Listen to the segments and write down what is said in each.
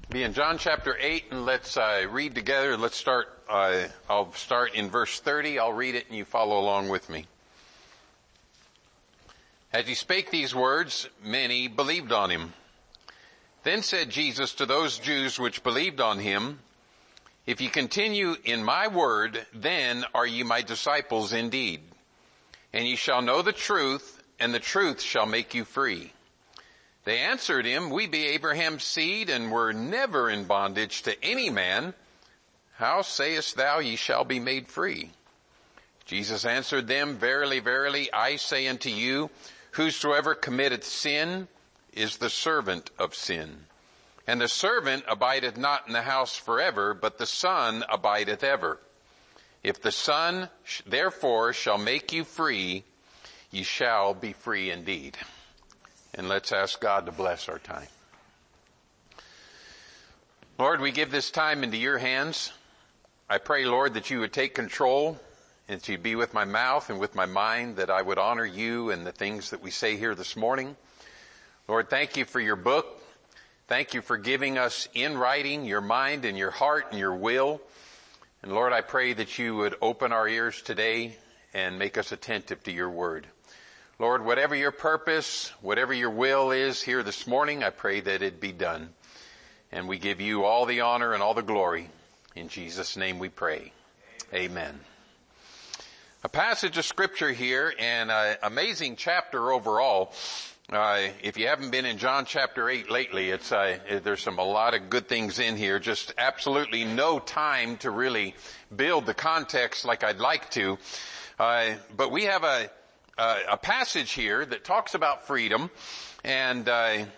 Be in John chapter 8, and let's read together. Let's start, I'll start in verse 30. I'll read it and you follow along with me. As he spake these words, many believed on him. Then said Jesus to those Jews which believed on him, If ye continue in my word, then are ye my disciples indeed. And ye shall know the truth, and the truth shall make you free. They answered him, We be Abraham's seed, and were never in bondage to any man. How sayest thou, ye shall be made free? Jesus answered them, Verily, verily, I say unto you, Whosoever committeth sin is the servant of sin. And the servant abideth not in the house forever, but the Son abideth ever. If the Son therefore shall make you free, ye shall be free indeed. And let's ask God to bless our time. Lord, we give this time into your hands. I pray, Lord, that you would take control and that you'd be with my mouth and with my mind, that I would honor you and the things that we say here this morning. Lord, thank you for your book. Thank you for giving us in writing your mind and your heart and your will. And Lord, I pray that you would open our ears today and make us attentive to your word. Lord, whatever your purpose, whatever your will is here this morning, I pray that it be done. And we give you all the honor and all the glory. In Jesus' name we pray. Amen. A passage of scripture here, and an amazing chapter overall. If you haven't been in John chapter 8 lately, there's a lot of good things in here. Just absolutely no time to really build the context like I'd like to. But we have a passage here that talks about freedom, and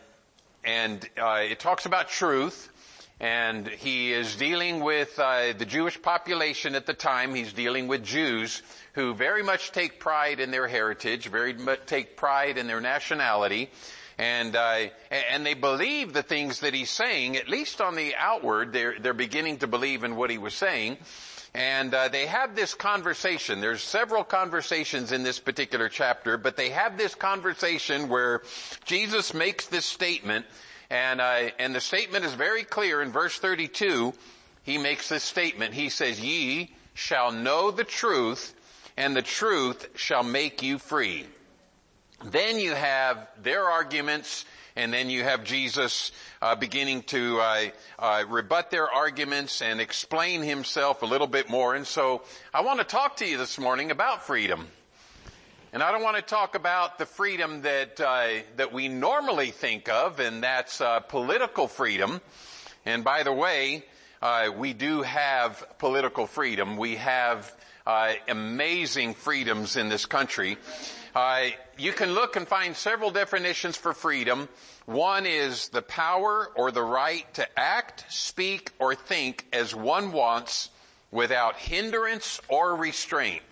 it talks about truth, and he is dealing with the Jewish population at the time. He's dealing with Jews who very much take pride in their heritage, very much take pride in their nationality, and they believe the things that he's saying. At least on the outward, they're beginning to believe in what he was saying. And they have this conversation. There's several conversations in this particular chapter, but they have this conversation where Jesus makes this statement, and the statement is very clear. In verse 32, he makes this statement. He says, Ye shall know the truth, and the truth shall make you free. Then you have their arguments, and then you have Jesus beginning to rebut their arguments and explain himself a little bit more. And so I want to talk to you this morning about freedom. And I don't want to talk about the freedom that we normally think of, and that's political freedom. And by the way, we do have political freedom. We have amazing freedoms in this country. You can look and find several definitions for freedom. One is the power or the right to act, speak, or think as one wants without hindrance or restraint.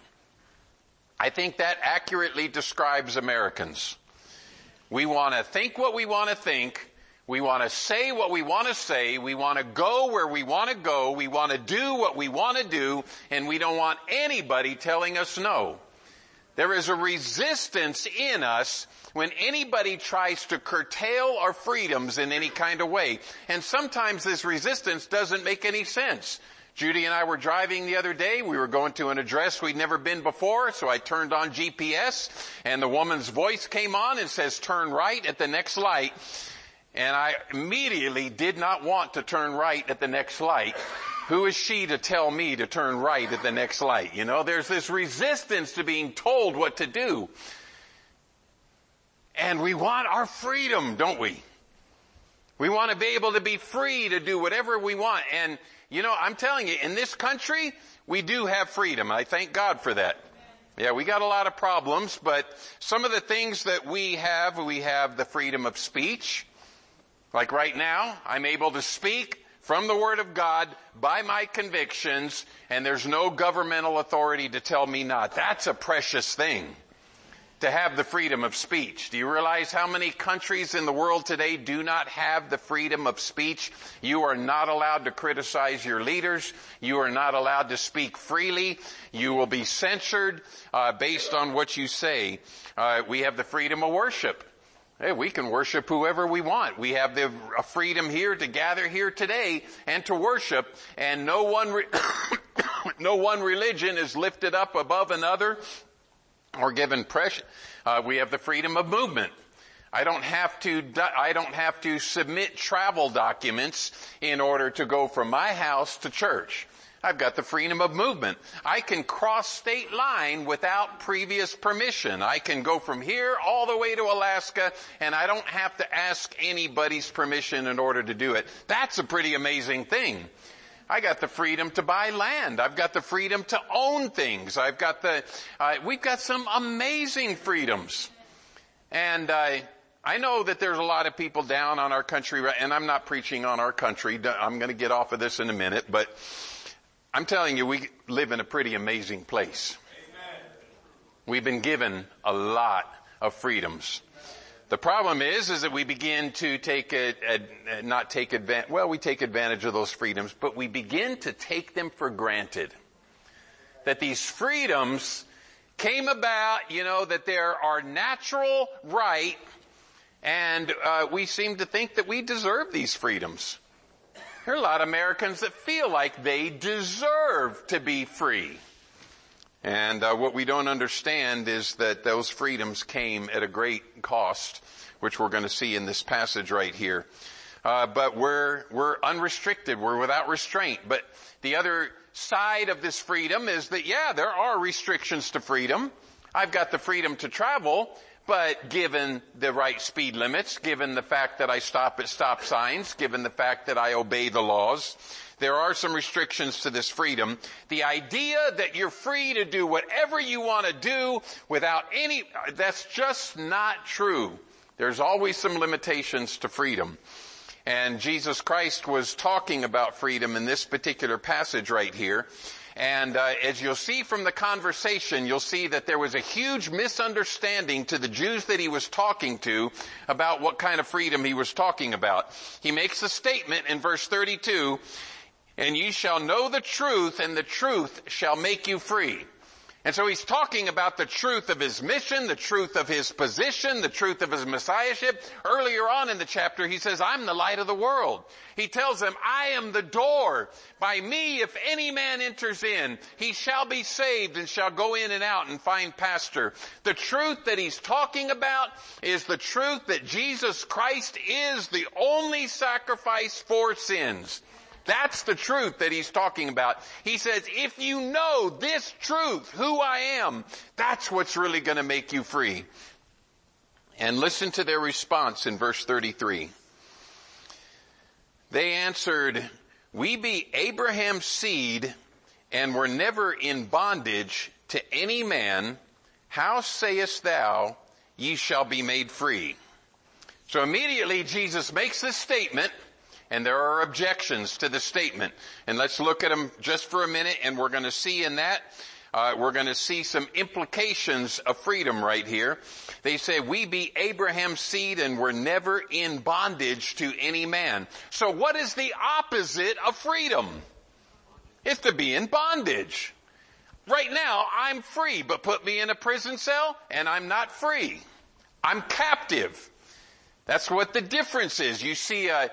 I think that accurately describes Americans. We want to think what we want to think. We want to say what we want to say. We want to go where we want to go. We want to do what we want to do. And we don't want anybody telling us no. There is a resistance in us when anybody tries to curtail our freedoms in any kind of way. And sometimes this resistance doesn't make any sense. Judy and I were driving the other day. We were going to an address we'd never been before, so I turned on GPS, and the woman's voice came on and says, turn right at the next light. And I immediately did not want to turn right at the next light. Who is she to tell me to turn right at the next light? You know, there's this resistance to being told what to do. And we want our freedom, don't we? We want to be able to be free to do whatever we want. And, you know, I'm telling you, in this country, we do have freedom. I thank God for that. Yeah, we got a lot of problems, but some of the things that we have the freedom of speech. Like right now, I'm able to speak from the Word of God by my convictions, and there's no governmental authority to tell me not. That's a precious thing, to have the freedom of speech. Do you realize how many countries in the world today do not have the freedom of speech? You are not allowed to criticize your leaders. You are not allowed to speak freely. You will be censored based on what you say. We have the freedom of worship. Hey, we can worship whoever we want. We have the freedom here to gather here today and to worship, and no one religion is lifted up above another or given pressure. We have the freedom of movement. I don't have to submit travel documents in order to go from my house to church. I've got the freedom of movement. I can cross state line without previous permission. I can go from here all the way to Alaska, and I don't have to ask anybody's permission in order to do it. That's a pretty amazing thing. I got the freedom to buy land. I've got the freedom to own things. We've got some amazing freedoms. And I know that there's a lot of people down on our country, and I'm not preaching on our country. I'm going to get off of this in a minute, but I'm telling you, we live in a pretty amazing place. Amen. We've been given a lot of freedoms. The problem is that we begin to we take advantage of those freedoms, but we begin to take them for granted. That these freedoms came about, that they're our natural right, and we seem to think that we deserve these freedoms. There are a lot of Americans that feel like they deserve to be free. And what we don't understand is that those freedoms came at a great cost, which we're going to see in this passage right here. But we're unrestricted. We're without restraint. But the other side of this freedom is that, there are restrictions to freedom. I've got the freedom to travel, but given the right speed limits, given the fact that I stop at stop signs, given the fact that I obey the laws, there are some restrictions to this freedom. The idea that you're free to do whatever you want to do that's just not true. There's always some limitations to freedom. And Jesus Christ was talking about freedom in this particular passage right here. And as you'll see from the conversation, you'll see that there was a huge misunderstanding to the Jews that he was talking to about what kind of freedom he was talking about. He makes a statement in verse 32, "And ye shall know the truth, and the truth shall make you free." And so he's talking about the truth of his mission, the truth of his position, the truth of his messiahship. Earlier on in the chapter, he says, "I'm the light of the world." He tells them, "I am the door. By me, if any man enters in, he shall be saved and shall go in and out and find pasture." The truth that he's talking about is the truth that Jesus Christ is the only sacrifice for sins. That's the truth that he's talking about. He says, if you know this truth, who I am, that's what's really going to make you free. And listen to their response in verse 33. They answered, "We be Abraham's seed, and were never in bondage to any man. How sayest thou, ye shall be made free?" So immediately Jesus makes this statement, and there are objections to the statement. And let's look at them just for a minute, and we're going to see in that, we're going to see some implications of freedom right here. They say, "We be Abraham's seed and were never in bondage to any man." So what is the opposite of freedom? It's to be in bondage. Right now, I'm free, but put me in a prison cell, and I'm not free. I'm captive. That's what the difference is. You see a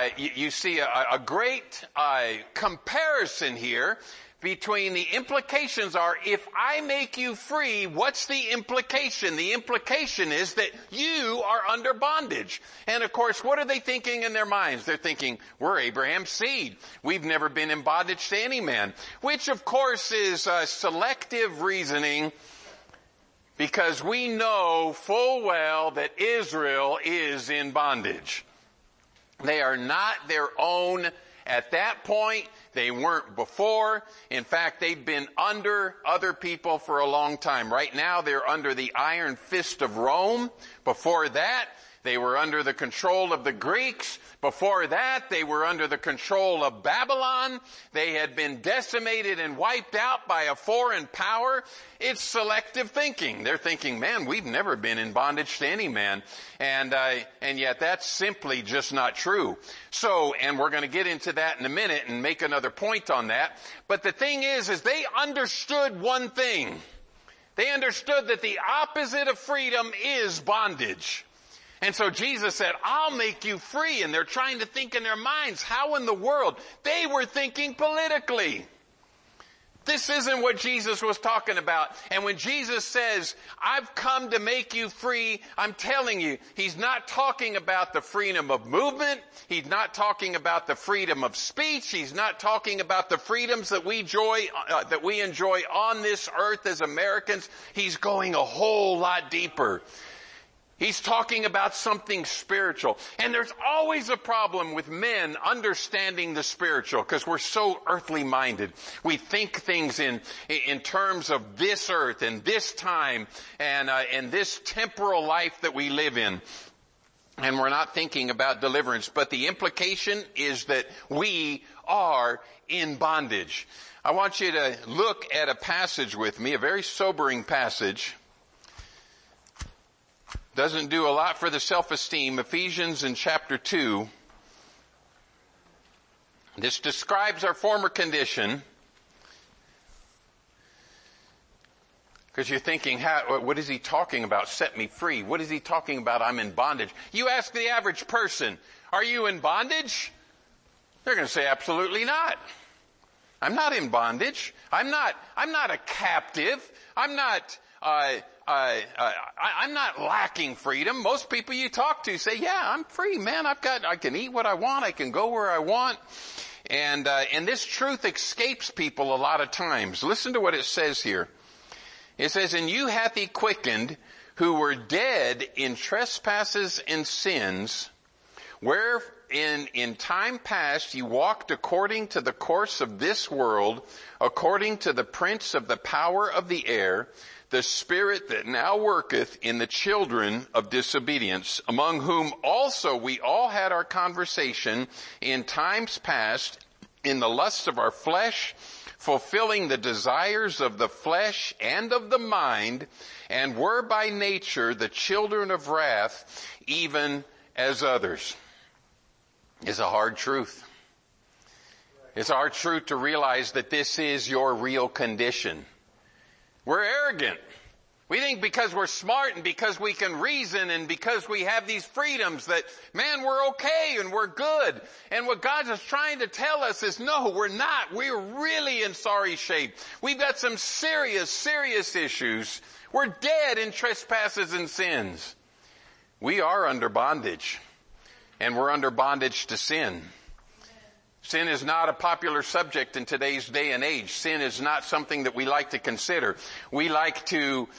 great comparison here between the implications are, if I make you free, what's the implication? The implication is that you are under bondage. And of course, what are they thinking in their minds? They're thinking, we're Abraham's seed. We've never been in bondage to any man. Which of course is selective reasoning, because we know full well that Israel is in bondage. They are not their own at that point. They weren't before. In fact, they've been under other people for a long time. Right now, they're under the iron fist of Rome. Before that, they were under the control of the Greeks. Before that, they were under the control of Babylon. They had been decimated and wiped out by a foreign power. It's selective thinking. They're thinking, man, we've never been in bondage to any man. And yet that's simply just not true. So, and we're going to get into that in a minute and make another point on that. But the thing is they understood one thing. They understood that the opposite of freedom is bondage. And so Jesus said, I'll make you free. And they're trying to think in their minds, how in the world? They were thinking politically. This isn't what Jesus was talking about. And when Jesus says, I've come to make you free, I'm telling you, he's not talking about the freedom of movement. He's not talking about the freedom of speech. He's not talking about the freedoms that we enjoy on this earth as Americans. He's going a whole lot deeper. He's talking about something spiritual. And there's always a problem with men understanding the spiritual because we're so earthly minded. We think things in terms of this earth and this time and this temporal life that we live in. And we're not thinking about deliverance. But the implication is that we are in bondage. I want you to look at a passage with me, a very sobering passage. Doesn't do a lot for the self-esteem. Ephesians in chapter 2. This describes our former condition. Because you're thinking, what is he talking about? Set me free. What is he talking about? I'm in bondage. You ask the average person, are you in bondage? They're going to say, absolutely not. I'm not in bondage. I'm not a captive. I'm not lacking freedom. Most people you talk to say, yeah, I'm free, man. I can eat what I want. I can go where I want. And this truth escapes people a lot of times. Listen to what it says here. It says, and you hath he quickened who were dead in trespasses and sins, where in time past you walked according to the course of this world, according to the prince of the power of the air, the spirit that now worketh in the children of disobedience, among whom also we all had our conversation in times past in the lusts of our flesh, fulfilling the desires of the flesh and of the mind, and were by nature the children of wrath, even as others. It's a hard truth. It's a hard truth to realize that this is your real condition. We're arrogant. We think because we're smart and because we can reason and because we have these freedoms that, man, we're okay and we're good. And what God is trying to tell us is, no, we're not. We're really in sorry shape. We've got some serious, serious issues. We're dead in trespasses and sins. We are under bondage. And we're under bondage to sin. Sin is not a popular subject in today's day and age. Sin is not something that we like to consider. We like to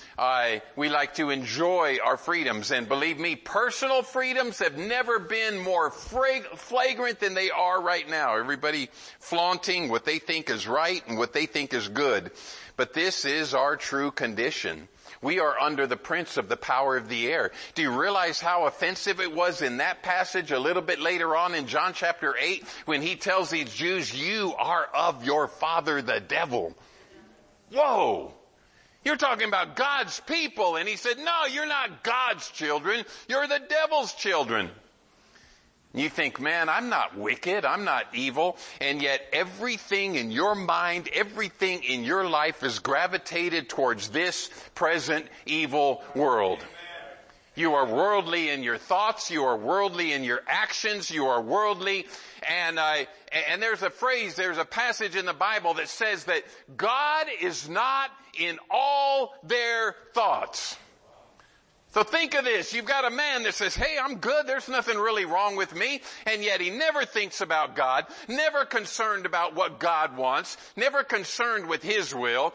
enjoy our freedoms. And believe me, personal freedoms have never been more flagrant than they are right now. Everybody flaunting what they think is right and what they think is good. But this is our true condition. We are under the prince of the power of the air. Do you realize how offensive it was in that passage a little bit later on in John chapter 8 when he tells these Jews, you are of your father the devil? Whoa! You're talking about God's people. And he said, no, you're not God's children. You're the devil's children. You think, man, I'm not wicked, I'm not evil, and yet everything in your mind, everything in your life is gravitated towards this present evil world. You are worldly in your thoughts, you are worldly in your actions, you are worldly, and there's a passage in the Bible that says that God is not in all their thoughts. So think of this. You've got a man that says, hey, I'm good. There's nothing really wrong with me. And yet he never thinks about God, never concerned about what God wants, never concerned with his will.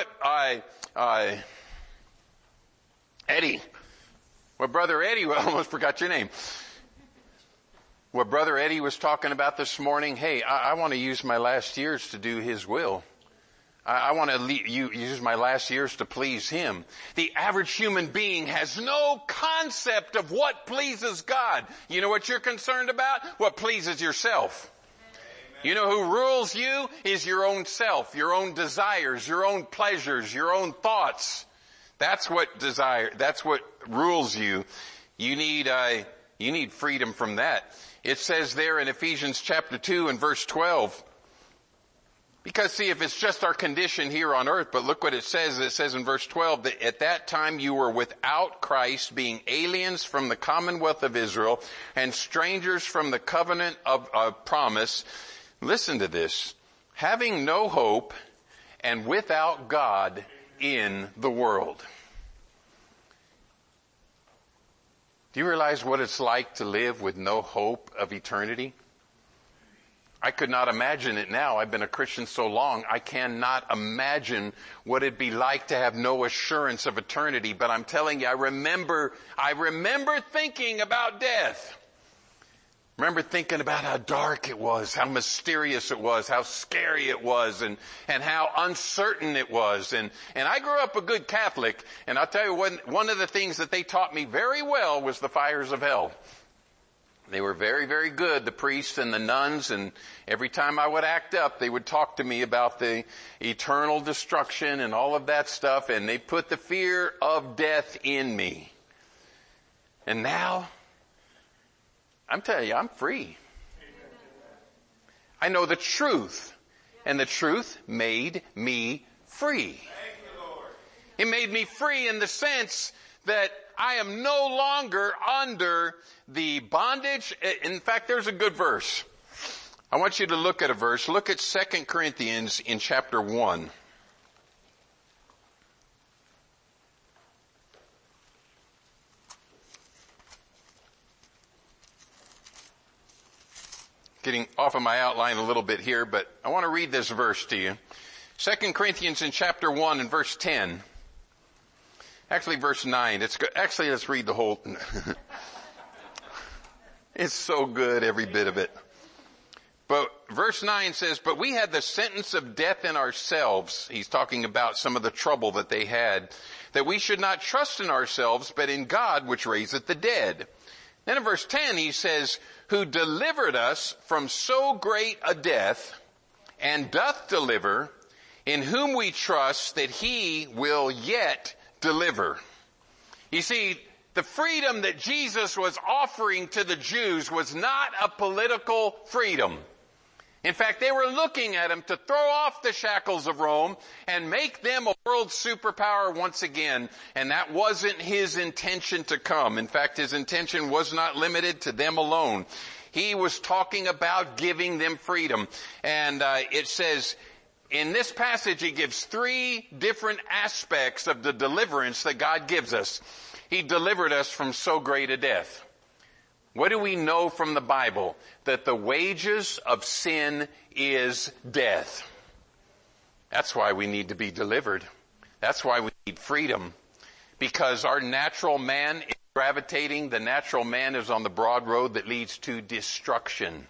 Brother Eddie, I almost forgot your name. What Brother Eddie was talking about this morning, hey, I want to use my last years to do his will. I want to use my last years to please him. The average human being has no concept of what pleases God. You know what you're concerned about? What pleases yourself. Amen. You know who rules you is your own self, your own desires, your own pleasures, your own thoughts. That's what rules you. You need freedom from that. It says there in Ephesians chapter 2 and verse 12, Because see, if it's just our condition here on earth, but look what it says. It says in verse 12 that at that time you were without Christ, being aliens from the commonwealth of Israel and strangers from the covenant of promise. Listen to this. Having no hope and without God in the world. Do you realize what it's like to live with no hope of eternity? I could not imagine it now. I've been a Christian so long, I cannot imagine what it'd be like to have no assurance of eternity. But I'm telling you, I remember thinking about death. Remember thinking about how dark it was, how mysterious it was, how scary it was, and how uncertain it was. And I grew up a good Catholic, and I'll tell you one of the things that they taught me very well was the fires of hell. They were very, very good, the priests and the nuns, and every time I would act up, they would talk to me about the eternal destruction and all of that stuff, and they put the fear of death in me. And now, I'm telling you, I'm free. I know the truth, and the truth made me free. It made me free in the sense that I am no longer under the bondage. In fact, there's a good verse. I want you to look at a verse. Look at 2 Corinthians in chapter 1. Getting off of my outline a little bit here, but I want to read this verse to you. 2 Corinthians in chapter 1 and verse 10. Actually, verse 9. Actually, let's read the whole. It's so good, every bit of it. But verse 9 says, but we had the sentence of death in ourselves. He's talking about some of the trouble that they had. That we should not trust in ourselves, but in God, which raiseth the dead. Then in verse 10 he says, who delivered us from so great a death, and doth deliver, in whom we trust that he will yet deliver. You see, the freedom that Jesus was offering to the Jews was not a political freedom. In fact, they were looking at him to throw off the shackles of Rome and make them a world superpower once again. And that wasn't his intention to come. In fact, his intention was not limited to them alone. He was talking about giving them freedom. And it says, in this passage, he gives three different aspects of the deliverance that God gives us. He delivered us from so great a death. What do we know from the Bible? That the wages of sin is death. That's why we need to be delivered. That's why we need freedom. Because our natural man is gravitating. The natural man is on the broad road that leads to destruction.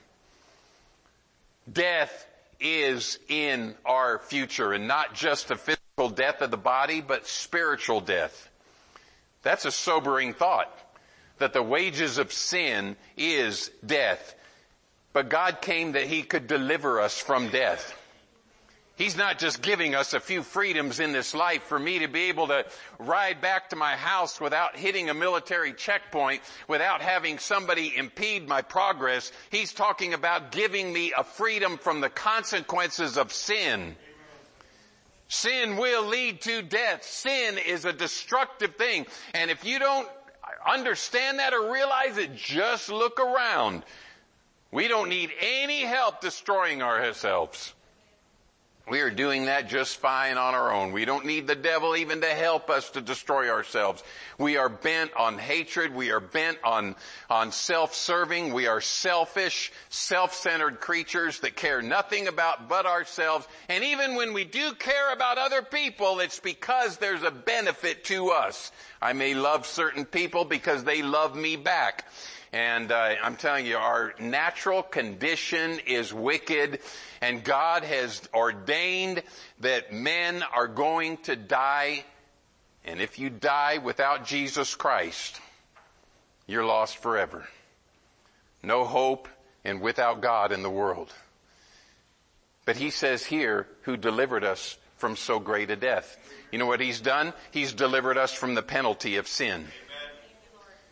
Death is in our future, and not just the physical death of the body, but spiritual death. That's a sobering thought, that the wages of sin is death. But God came that he could deliver us from death. He's not just giving us a few freedoms in this life for me to be able to ride back to my house without hitting a military checkpoint, without having somebody impede my progress. He's talking about giving me a freedom from the consequences of sin. Sin will lead to death. Sin is a destructive thing. And if you don't understand that or realize it, just look around. We don't need any help destroying ourselves. We are doing that just fine on our own. We don't need the devil even to help us to destroy ourselves. We are bent on hatred. We are bent on self-serving. We are selfish, self-centered creatures that care nothing about but ourselves. And even when we do care about other people, it's because there's a benefit to us. I may love certain people because they love me back. And I'm telling you, our natural condition is wicked, and God has ordained that men are going to die. And if you die without Jesus Christ, you're lost forever. No hope and without God in the world. But he says here, who delivered us from so great a death. You know what he's done? He's delivered us from the penalty of sin.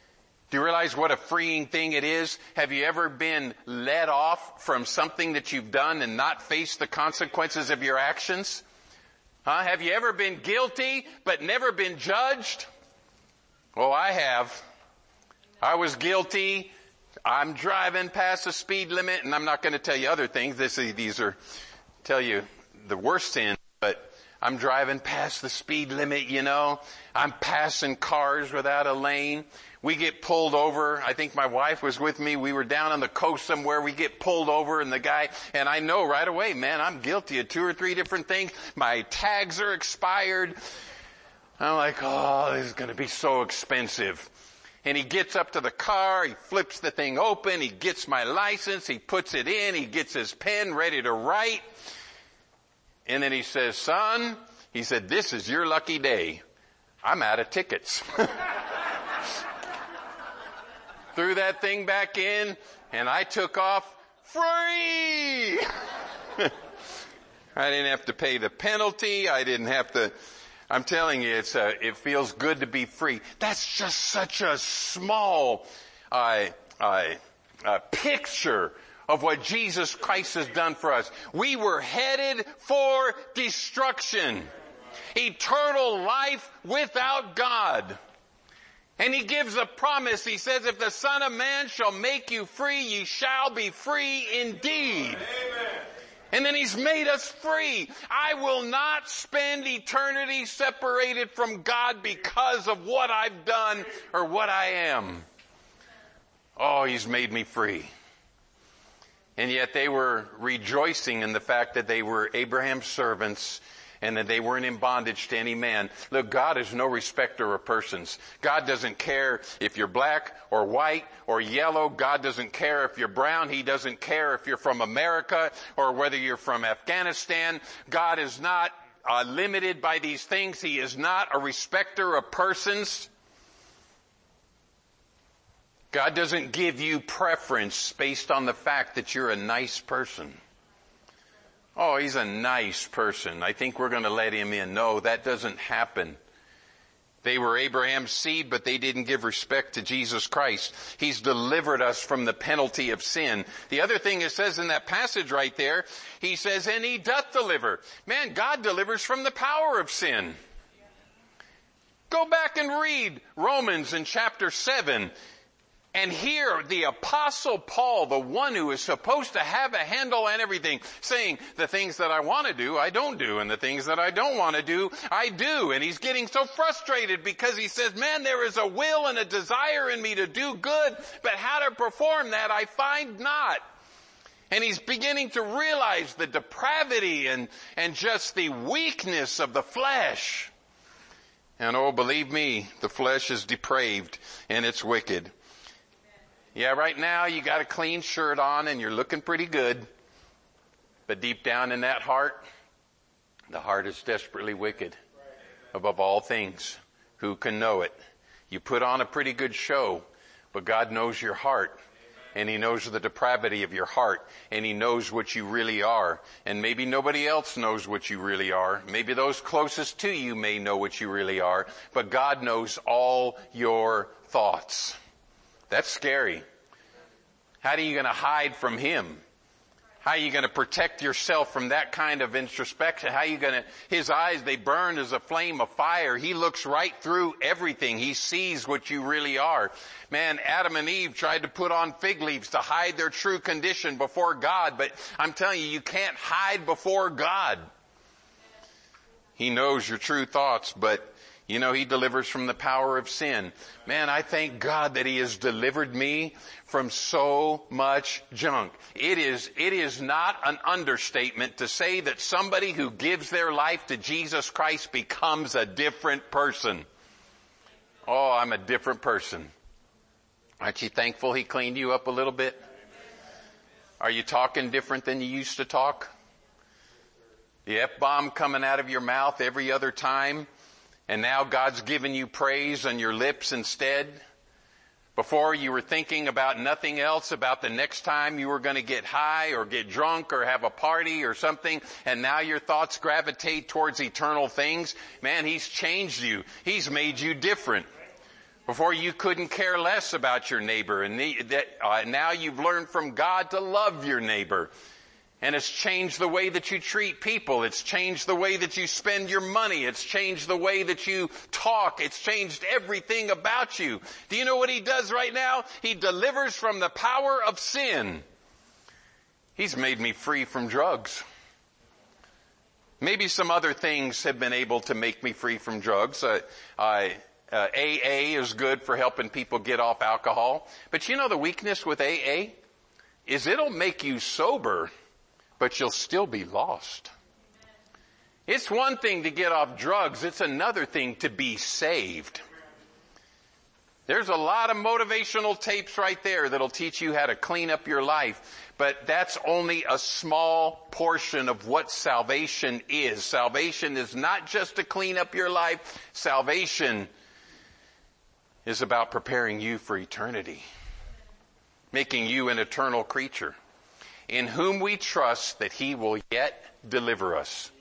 Do you realize what a freeing thing it is? Have you ever been let off from something that you've done and not faced the consequences of your actions? Have you ever been guilty but never been judged? Well, I have. I was guilty. I'm driving past the speed limit, and I'm not going to tell you other things. These are tell you the worst sins, but I'm driving past the speed limit, you know. I'm passing cars without a lane. We get pulled over. I think my wife was with me. We were down on the coast somewhere. We get pulled over and I know right away, man, I'm guilty of 2 or 3 different things. My tags are expired. I'm like, oh, this is going to be so expensive. And he gets up to the car. He flips the thing open. He gets my license. He puts it in. He gets his pen ready to write. And then he says, son, he said, this is your lucky day. I'm out of tickets. Threw that thing back in, and I took off free. I didn't have to pay the penalty. I didn't have to. I'm telling you, it feels good to be free. That's just such a small picture of what Jesus Christ has done for us. We were headed for destruction, eternal life without God. And he gives a promise. He says, if the Son of Man shall make you free, ye shall be free indeed. Amen. And then he's made us free. I will not spend eternity separated from God because of what I've done or what I am. Oh, he's made me free. And yet they were rejoicing in the fact that they were Abraham's servants and that they weren't in bondage to any man. Look, God is no respecter of persons. God doesn't care if you're black or white or yellow. God doesn't care if you're brown. He doesn't care if you're from America or whether you're from Afghanistan. God is not limited by these things. He is not a respecter of persons. God doesn't give you preference based on the fact that you're a nice person. Oh, he's a nice person. I think we're going to let him in. No, that doesn't happen. They were Abraham's seed, but they didn't give respect to Jesus Christ. He's delivered us from the penalty of sin. The other thing it says in that passage right there, he says, and he doth deliver. Man, God delivers from the power of sin. Go back and read Romans in chapter 7. And here, the Apostle Paul, the one who is supposed to have a handle on everything, saying, the things that I want to do, I don't do, and the things that I don't want to do, I do. And he's getting so frustrated because he says, man, there is a will and a desire in me to do good, but how to perform that I find not. And he's beginning to realize the depravity and just the weakness of the flesh. And oh, believe me, the flesh is depraved and it's wicked. Yeah, right now you got a clean shirt on and you're looking pretty good. But deep down in that heart, the heart is desperately wicked. Above all things, who can know it? You put on a pretty good show, but God knows your heart. And he knows the depravity of your heart. And he knows what you really are. And maybe nobody else knows what you really are. Maybe those closest to you may know what you really are. But God knows all your thoughts. That's scary. How are you going to hide from him? How are you going to protect yourself from that kind of introspection? How are you going to, his eyes, they burn as a flame of fire. He looks right through everything. He sees what you really are. Man, Adam and Eve tried to put on fig leaves to hide their true condition before God, but I'm telling you, you can't hide before God. He knows your true thoughts, but you know, he delivers from the power of sin. Man, I thank God that he has delivered me from so much junk. It is not an understatement to say that somebody who gives their life to Jesus Christ becomes a different person. Oh, I'm a different person. Aren't you thankful he cleaned you up a little bit? Are you talking different than you used to talk? The F-bomb coming out of your mouth every other time? And now God's given you praise on your lips instead. Before you were thinking about nothing else, about the next time you were going to get high or get drunk or have a party or something, and now your thoughts gravitate towards eternal things. Man, he's changed you. He's made you different. Before you couldn't care less about your neighbor, and now you've learned from God to love your neighbor. And it's changed the way that you treat people. It's changed the way that you spend your money. It's changed the way that you talk. It's changed everything about you. Do you know what He does right now? He delivers from the power of sin. He's made me free from drugs. Maybe some other things have been able to make me free from drugs. AA is good for helping people get off alcohol. But you know the weakness with AA? Is it'll make you sober, but you'll still be lost. It's one thing to get off drugs. It's another thing to be saved. There's a lot of motivational tapes right there that'll teach you how to clean up your life. But that's only a small portion of what salvation is. Salvation is not just to clean up your life. Salvation is about preparing you for eternity. Making you an eternal creature, in whom we trust that He will yet deliver us.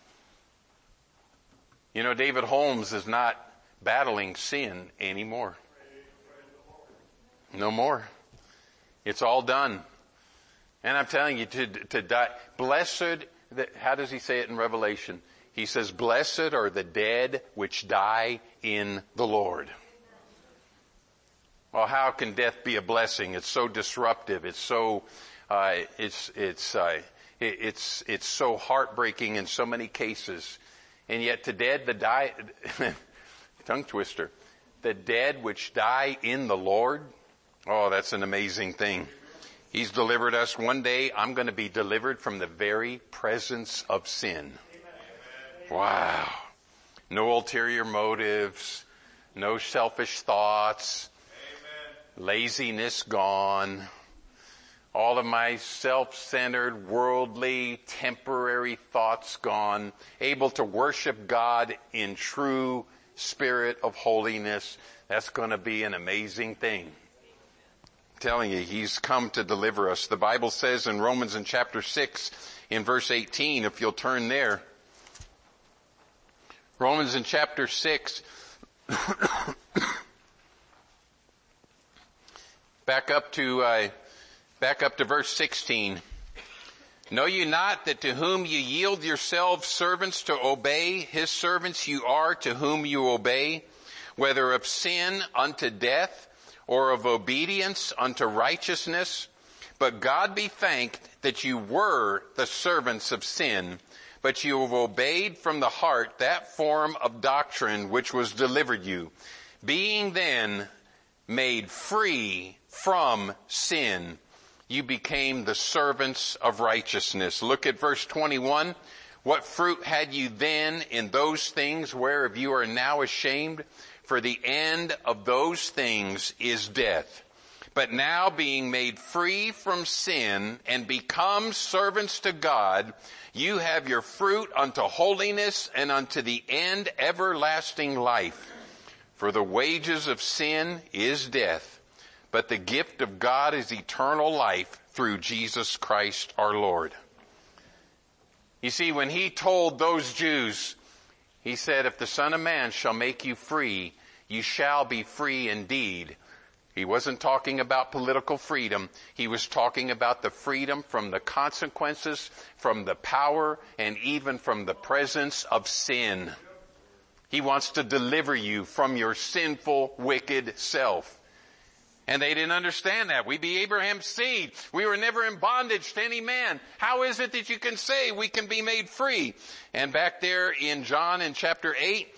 You know, David Holmes is not battling sin anymore. No more. It's all done. And I'm telling you, to die, blessed, how does he say it in Revelation? He says, blessed are the dead which die in the Lord. Well, how can death be a blessing? It's so disruptive. It's so, it's so heartbreaking in so many cases. And yet the dead, tongue twister, the dead which die in the Lord. Oh, that's an amazing thing. He's delivered us. One day I'm going to be delivered from the very presence of sin. Wow. No ulterior motives, no selfish thoughts. Laziness gone. All of my self-centered, worldly, temporary thoughts gone. Able to worship God in true spirit of holiness. That's going to be an amazing thing. I'm telling you, He's come to deliver us. The Bible says in Romans in chapter 6, in verse 18, if you'll turn there. Romans in chapter 6. Back up to verse 16. Know you not that to whom you yield yourselves servants to obey, His servants you are to whom you obey, whether of sin unto death, or of obedience unto righteousness? But God be thanked that you were the servants of sin, but you have obeyed from the heart that form of doctrine which was delivered you, being then made free from sin, you became the servants of righteousness. Look at verse 21. What fruit had you then in those things whereof you are now ashamed? For the end of those things is death. But now being made free from sin and become servants to God, you have your fruit unto holiness and unto the end everlasting life. For the wages of sin is death, but the gift of God is eternal life through Jesus Christ our Lord. You see, when He told those Jews, He said, if the Son of Man shall make you free, you shall be free indeed. He wasn't talking about political freedom. He was talking about the freedom from the consequences, from the power, and even from the presence of sin. He wants to deliver you from your sinful, wicked self. And they didn't understand that. We be Abraham's seed. We were never in bondage to any man. How is it that you can say we can be made free? And back there in John in chapter 8,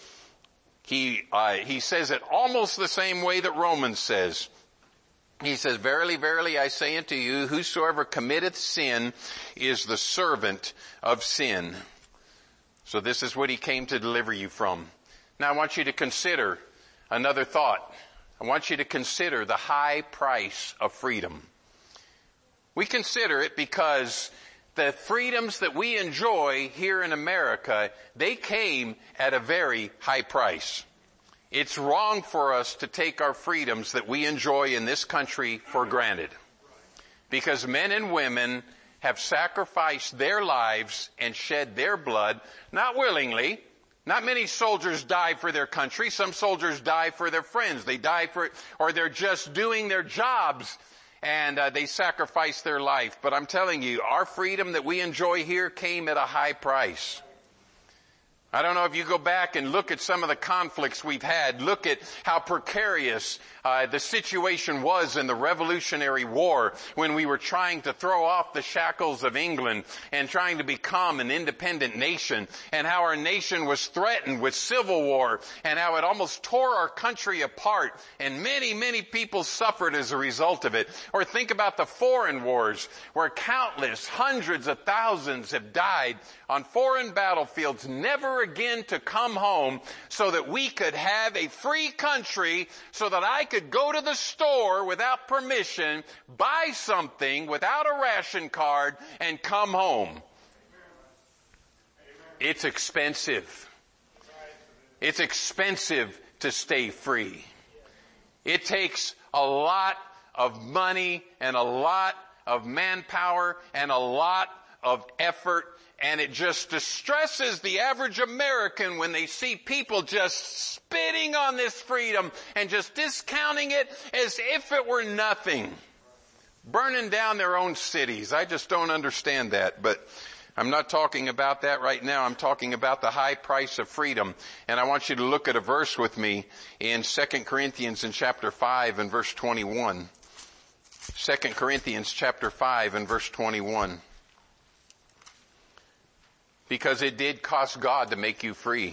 he says it almost the same way that Romans says. He says, verily, verily, I say unto you, whosoever committeth sin is the servant of sin. So this is what He came to deliver you from. Now I want you to consider another thought. I want you to consider the high price of freedom. We consider it because the freedoms that we enjoy here in America, they came at a very high price. It's wrong for us to take our freedoms that we enjoy in this country for granted. Because men and women have sacrificed their lives and shed their blood, not willingly, Not many soldiers die for their country. Some soldiers die for their friends. They die for it, or they're just doing their jobs and they sacrifice their life. But I'm telling you, our freedom that we enjoy here came at a high price. I don't know if you go back and look at some of the conflicts we've had, look at how precarious the situation was in the Revolutionary War when we were trying to throw off the shackles of England and trying to become an independent nation, and how our nation was threatened with civil war and how it almost tore our country apart, and many, many people suffered as a result of it. Or think about the foreign wars where countless, hundreds of thousands have died on foreign battlefields, never again to come home, so that we could have a free country, so that I could go to the store without permission, buy something without a ration card, and come home. It's expensive. It's expensive to stay free. It takes a lot of money and a lot of manpower and a lot of effort. And it just distresses the average American when they see people just spitting on this freedom and just discounting it as if it were nothing. Burning down their own cities. I just don't understand that. But I'm not talking about that right now. I'm talking about the high price of freedom. And I want you to look at a verse with me in 2 Corinthians in chapter 5 and verse 21. 2 Corinthians chapter 5 and verse 21. Because it did cost God to make you free.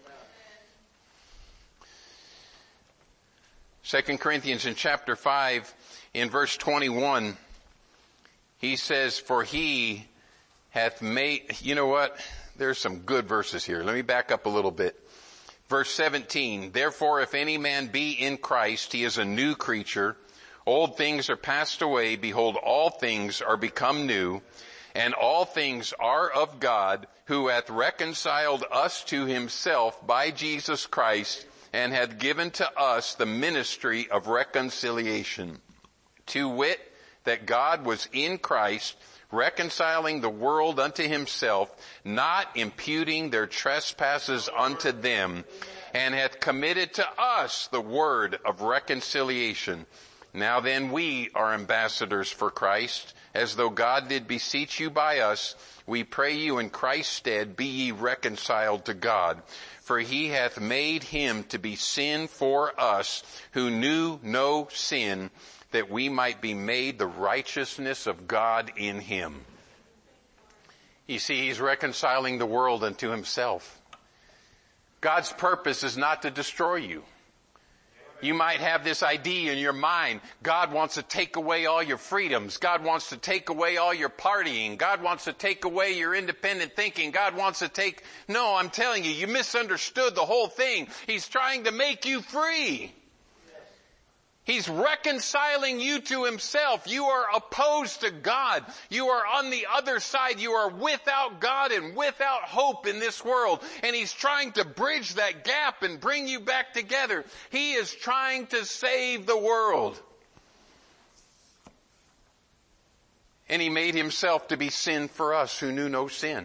2 Corinthians in chapter 5 in verse 21, he says, for he hath made, you know what? There's some good verses here. Let me back up a little bit. Verse 17, therefore if any man be in Christ, he is a new creature. Old things are passed away. Behold, all things are become new. And all things are of God, who hath reconciled us to himself by Jesus Christ, and hath given to us the ministry of reconciliation. To wit, that God was in Christ, reconciling the world unto himself, not imputing their trespasses unto them, and hath committed to us the word of reconciliation. Now then we are ambassadors for Christ, as though God did beseech you by us. We pray you in Christ's stead, be ye reconciled to God. For he hath made him to be sin for us, who knew no sin, that we might be made the righteousness of God in him. You see, he's reconciling the world unto himself. God's purpose is not to destroy you. You might have this idea in your mind, God wants to take away all your freedoms. God wants to take away all your partying. God wants to take away your independent thinking. God wants to take... No, I'm telling you, you misunderstood the whole thing. He's trying to make you free. He's reconciling you to himself. You are opposed to God. You are on the other side. You are without God and without hope in this world. And he's trying to bridge that gap and bring you back together. He is trying to save the world. And he made himself to be sin for us who knew no sin.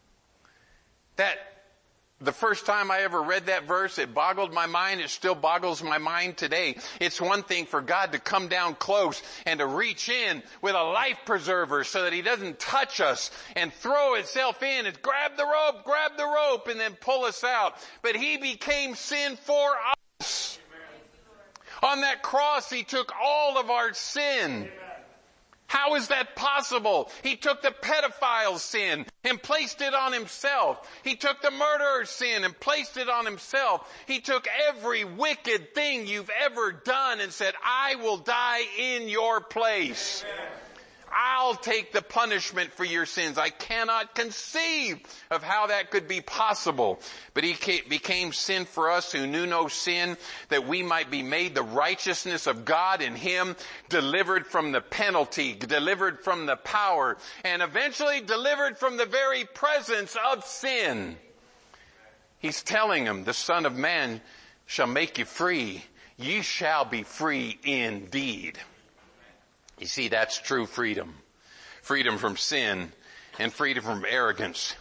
The first time I ever read that verse, it boggled my mind. It still boggles my mind today. It's one thing for God to come down close and to reach in with a life preserver so that he doesn't touch us and throw itself in and grab the rope and then pull us out. But he became sin for us. On that cross, he took all of our sin. How is that possible? He took the pedophile's sin and placed it on himself. He took the murderer's sin and placed it on himself. He took every wicked thing you've ever done and said, I will die in your place. Amen. I'll take the punishment for your sins. I cannot conceive of how that could be possible. But he became sin for us who knew no sin, that we might be made the righteousness of God in him, delivered from the penalty, delivered from the power, and eventually delivered from the very presence of sin. He's telling him, the Son of Man shall make you free. Ye shall be free indeed. You see, that's true freedom. Freedom from sin and freedom from arrogance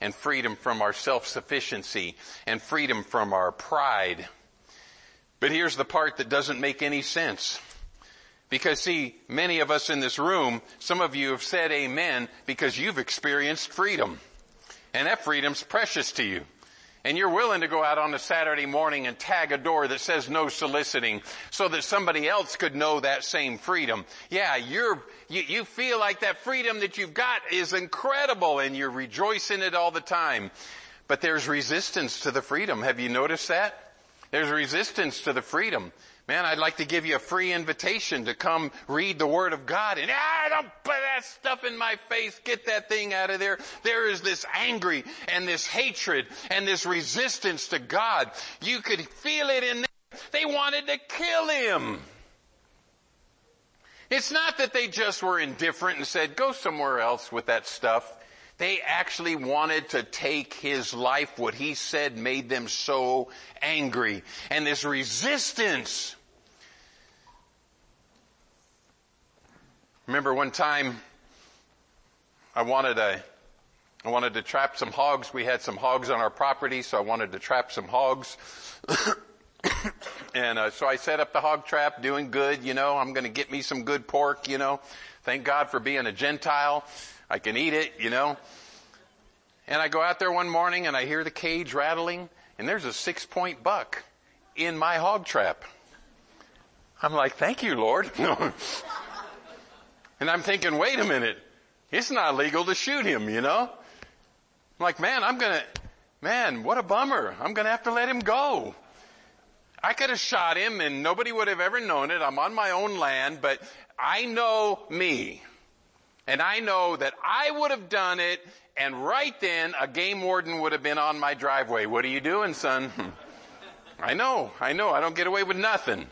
and freedom from our self-sufficiency and freedom from our pride. But here's the part that doesn't make any sense. Because see, many of us in this room, some of you have said amen because you've experienced freedom. And that freedom's precious to you. And you're willing to go out on a Saturday morning and tag a door that says no soliciting so that somebody else could know that same freedom. Yeah, you feel like that freedom that you've got is incredible and you're rejoicing it all the time. But there's resistance to the freedom. Have you noticed that? There's resistance to the freedom. Man, I'd like to give you a free invitation to come read the Word of God and, don't put that stuff in my face. Get that thing out of there. There is this angry and this hatred and this resistance to God. You could feel it in there. They wanted to kill him. It's not that they just were indifferent and said, go somewhere else with that stuff. They actually wanted to take his life. What he said made them so angry. And this resistance. Remember one time I wanted to trap some hogs. We had some hogs on our property, so I wanted to trap some hogs. And so I set up the hog trap, doing good, I'm going to get me some good pork, Thank God for being a Gentile. I can eat it, And I go out there one morning and I hear the cage rattling and there's a 6-point buck in my hog trap. I'm like, thank you, Lord. And I'm thinking, wait a minute. It's not legal to shoot him, I'm like, man, what a bummer. I'm going to have to let him go. I could have shot him and nobody would have ever known it. I'm on my own land, but I know me. And I know that I would have done it, and right then a game warden would have been on my driveway. What are you doing, son? I know. I don't get away with nothing.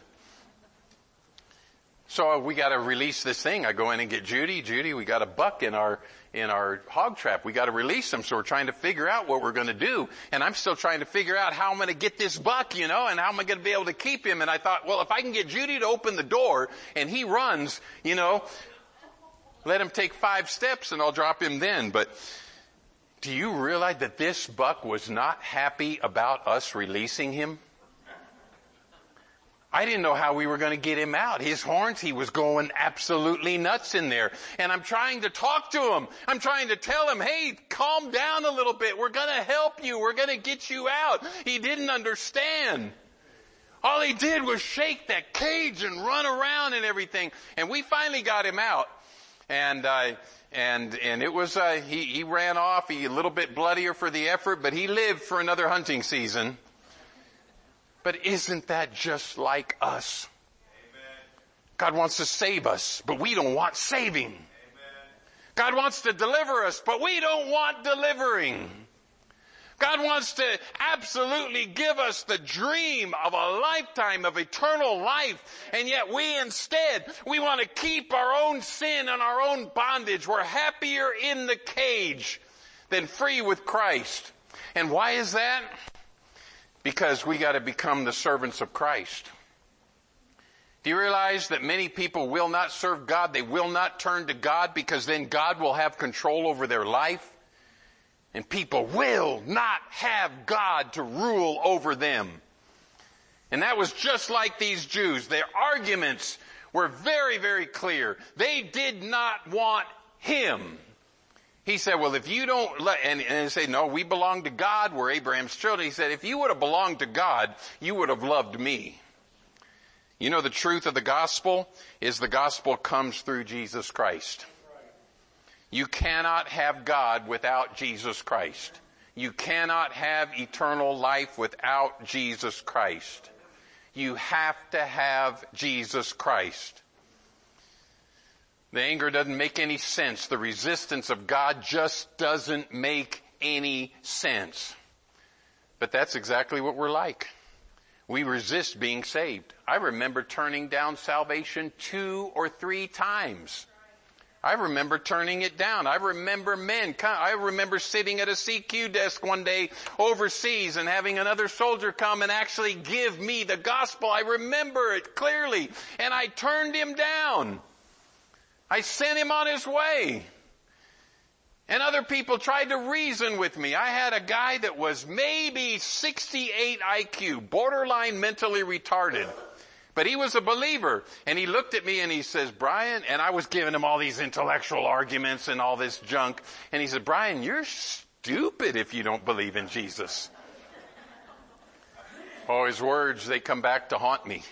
So we got to release this thing. I go in and get Judy. Judy, we got a buck in our hog trap. We got to release him. So we're trying to figure out what we're going to do. And I'm still trying to figure out how I'm going to get this buck, and how am I going to be able to keep him? And I thought, well, if I can get Judy to open the door and he runs, let him take 5 steps and I'll drop him then. But do you realize that this buck was not happy about us releasing him? I didn't know how we were going to get him out. His horns, he was going absolutely nuts in there. And I'm trying to talk to him. I'm trying to tell him, hey, calm down a little bit. We're going to help you. We're going to get you out. He didn't understand. All he did was shake that cage and run around and everything. And we finally got him out. And it was, he ran off. He a little bit bloodier for the effort, but he lived for another hunting season. But isn't that just like us? Amen. God wants to save us, but we don't want saving. Amen. God wants to deliver us, but we don't want delivering. God wants to absolutely give us the dream of a lifetime of eternal life. And yet we want to keep our own sin and our own bondage. We're happier in the cage than free with Christ. And why is that? Because we got to become the servants of Christ. Do you realize that many people will not serve God? They will not turn to God because then God will have control over their life. And people will not have God to rule over them. And that was just like these Jews. Their arguments were very, very clear. They did not want him. He said, well, if you don't and they say, no, we belong to God. We're Abraham's children. He said, if you would have belonged to God, you would have loved me. You know, the truth of the gospel is the gospel comes through Jesus Christ. You cannot have God without Jesus Christ. You cannot have eternal life without Jesus Christ. You have to have Jesus Christ. The anger doesn't make any sense. The resistance of God just doesn't make any sense. But that's exactly what we're like. We resist being saved. I remember turning down salvation 2 or 3 times. I remember turning it down. I remember sitting at a CQ desk one day overseas and having another soldier come and actually give me the gospel. I remember it clearly. And I turned him down. I sent him on his way. And other people tried to reason with me. I had a guy that was maybe 68 IQ, borderline mentally retarded. But he was a believer. And he looked at me and he says, Brian, and I was giving him all these intellectual arguments and all this junk. And he said, Brian, you're stupid if you don't believe in Jesus. Oh, his words, they come back to haunt me.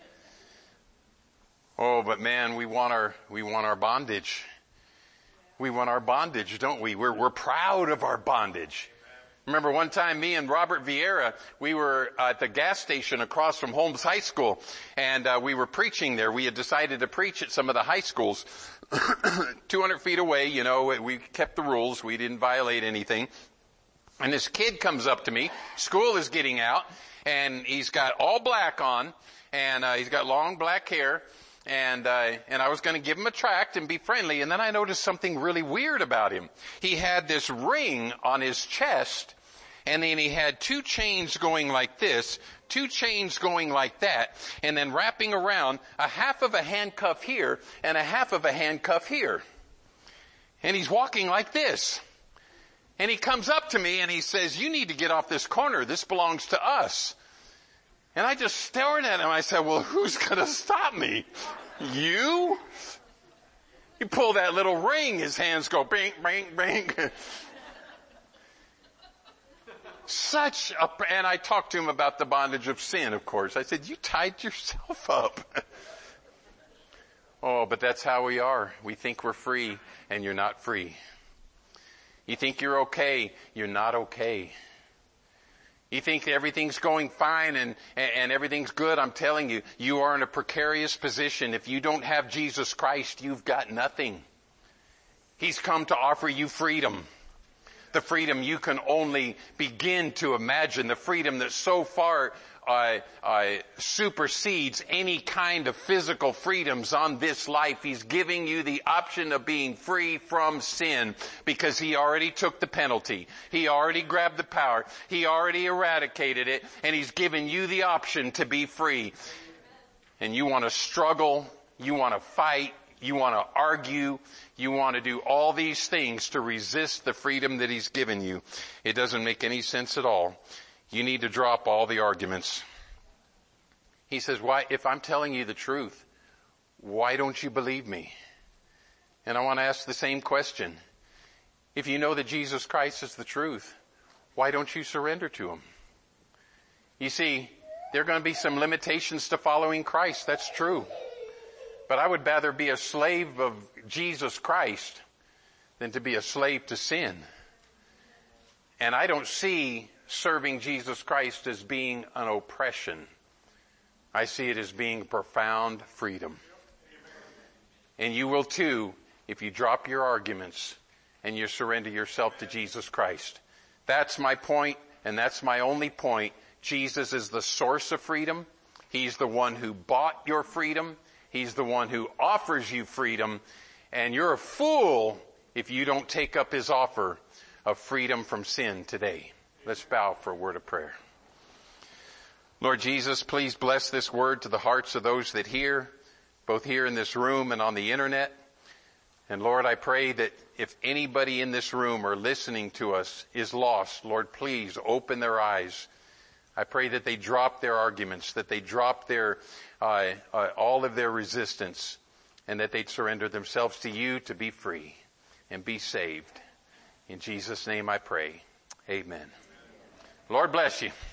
Oh, but man, we want our bondage. We want our bondage, don't we? We're proud of our bondage. Remember one time me and Robert Vieira, we were at the gas station across from Holmes High School, and we were preaching there. We had decided to preach at some of the high schools 200 feet away. You know, we kept the rules. We didn't violate anything. And this kid comes up to me. School is getting out, and he's got all black on, and he's got long black hair. And I was going to give him a tract and be friendly, and then I noticed something really weird about him. He had this ring on his chest, and then he had 2 chains going like this, 2 chains going like that, and then wrapping around a half of a handcuff here and a half of a handcuff here. And he's walking like this. And he comes up to me and he says, you need to get off this corner. This belongs to us. And I just stared at him. I said, well, who's going to stop me? You? You pull that little ring, his hands go bang, bang, bang. And I talked to him about the bondage of sin, of course. I said, you tied yourself up. Oh, but that's how we are. We think we're free, and you're not free. You think you're okay, you're not okay. You think everything's going fine and everything's good. I'm telling you, you are in a precarious position. If you don't have Jesus Christ, you've got nothing. He's come to offer you freedom. The freedom you can only begin to imagine. The freedom that so far supersedes any kind of physical freedoms on this life. He's giving you the option of being free from sin because He already took the penalty. He already grabbed the power. He already eradicated it, and He's given you the option to be free. And you want to struggle, you want to fight, you want to argue, you want to do all these things to resist the freedom that He's given you. It doesn't make any sense at all. You need to drop all the arguments. He says, why, if I'm telling you the truth, why don't you believe me? And I want to ask the same question. If you know that Jesus Christ is the truth, why don't you surrender to Him? You see, there are going to be some limitations to following Christ. That's true. But I would rather be a slave of Jesus Christ than to be a slave to sin. And I don't see serving Jesus Christ as being an oppression. I see it as being profound freedom. And you will too if you drop your arguments and you surrender yourself to Jesus Christ. That's my point, and that's my only point. Jesus is the source of freedom. He's the one who bought your freedom. He's the one who offers you freedom. And you're a fool if you don't take up His offer of freedom from sin today. Let's bow for a word of prayer. Lord Jesus, please bless this word to the hearts of those that hear, both here in this room and on the internet. And Lord, I pray that if anybody in this room or listening to us is lost, Lord, please open their eyes. I pray that they drop their arguments, that they drop their all of their resistance, and that they'd surrender themselves to You to be free and be saved. In Jesus' name I pray. Amen. Lord bless you.